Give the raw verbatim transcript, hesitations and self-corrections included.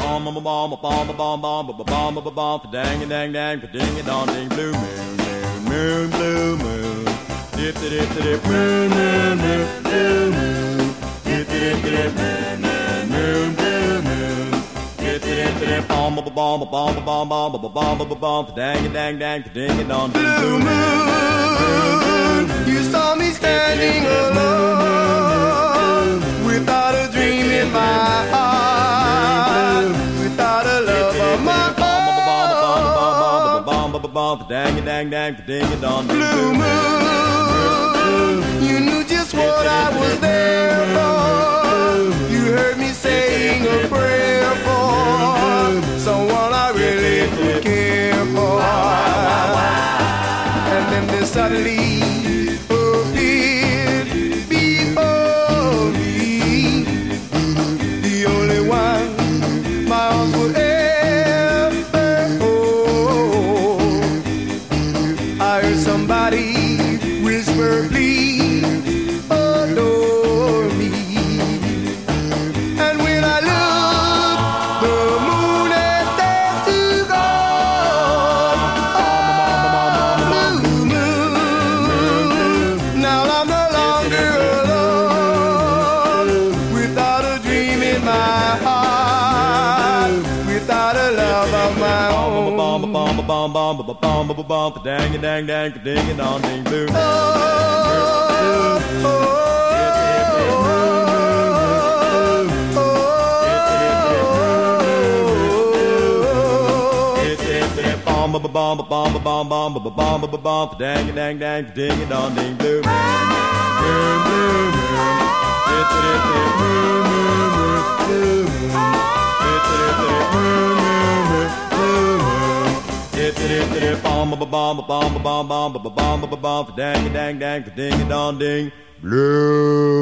bomb bomb bomb bomb bomb bomb bomb bomb bomb dang dang dang ding dong ding blue moon moon blue moon dip dip dip moon moon blue moon dip dip dip moon moon blue moon dip dip dip bomb bomb bomb bomb bomb bomb bomb bomb dang dang dang ding dong ding blue moon. You saw me standing alone without a dream in my heart, without a love of my own. Dang dang dang ding dong blue moon. You knew just what I was there for. You heard me saying a prayer for someone I really care for. And then there suddenly appeared before me the only one my arms would ever hold. I heard somebody whisper, please adore me. And when I looked, the moon had turned to gold. Oh, blue moon. Now I'm no longer alone, without a dream in my heart, without a love of my own. Bomb bomb bomb bomb bomb bomb bomb dang dang dang ding dong ding blue. Oh, oh, bomb bomb bomb bomb bomb bomb bomb bomb dang dang dang ding dong ding blue. Blue blue dip dip dip blue blue dip dip dip blue dip dip dip bomb bomb bomb bomb bomb bomb bomb bomb dang dang dang ding dong ding blue.